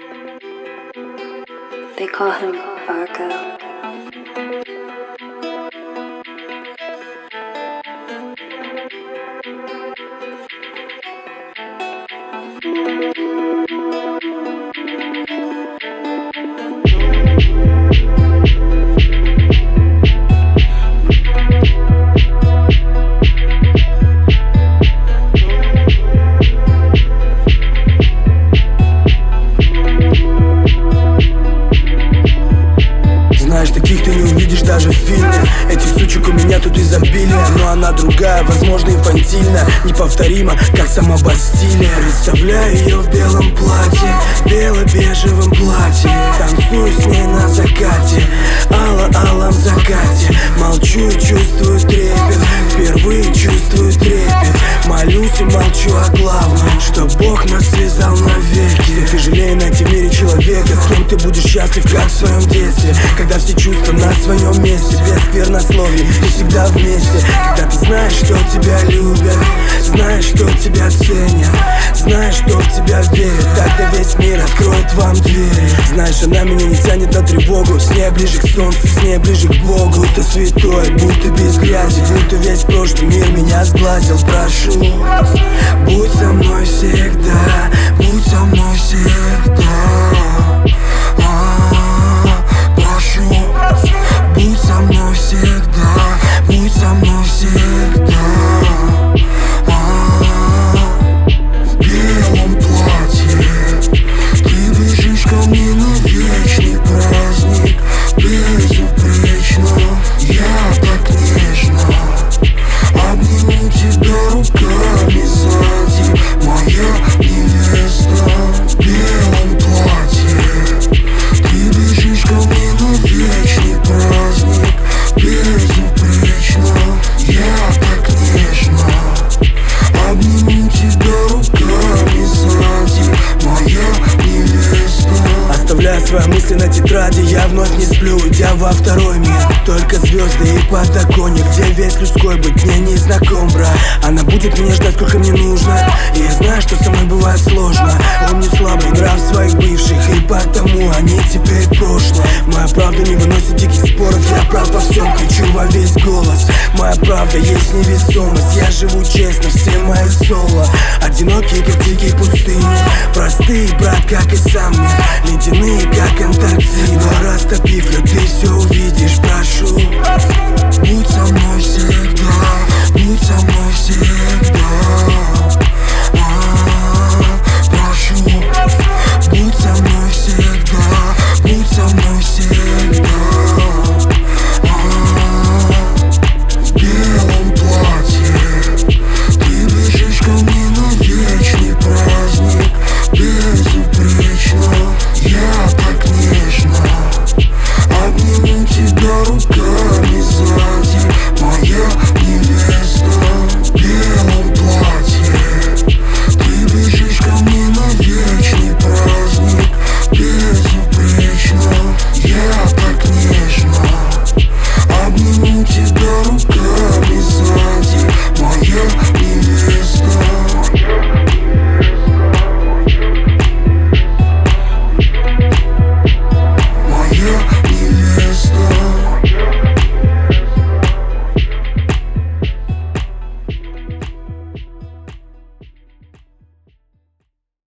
They call him Argo. Знаешь, таких ты не увидишь даже в фильме. Этих сучек у меня тут изобилие, но она другая, возможно инфантильная, неповторима, как сама Бастилия. Представляю ее в белом платье, бело-бежевом платье. Танцую с ней на закате, алло-аллом закате. Молчу и чувствую трепет, впервые чувствую трепет. Молюсь и молчу о главном, что Бог нас связал навеки. Тяжелее найти в мире человека, с кем ты будешь счастлив, как в своем детстве. Когда все чувства на своем месте, без сквернословий, ты всегда вместе. Когда ты знаешь, что тебя любят, знаешь, что тебя ценят, знаешь, что в тебя верят, тогда весь мир откроет вам двери. Знаешь, она меня не тянет на тревогу, с ней ближе к солнцу, с ней ближе к Богу. Будто святой, будто без грязи, будто весь прошлый мир меня сглазил. Прошу, будь со мной всегда, будь со мной всегда. Прошу, будь со мной всегда, будь со мной всегда. В белом платье ты бежишь ко мне на вечный праздник. Безупречно, я так нежно обниму тебя руками сзади, моя невеста. В белом платье ты бежишь ко мне на вечный праздник. Безупречно, я так нежно обниму тебя руками сзади, моя невеста. Оставляя свои мысли на тетради, я вновь не сплю, идя во второй мир. Только звезды и подоконник, где весь людской быть мне не знаком, брат. Она будет меня ждать, сколько мне нужно, и я знаю, что со мной бывает сложно. Он не слабый нрав своих бывших, и потому они теперь прошлое. Моя правда не выносит диких споров, я прав во всем, кричу во весь голос. Моя правда есть невесомость, я живу честно, все мои соло. Одинокие, как дикие пустыни, простые, брат, как и сам мир. Ледяные, как Антарктида, растопив лед, ты все увидишь. Прошу, будь со мной всегда, будь со мной всегда.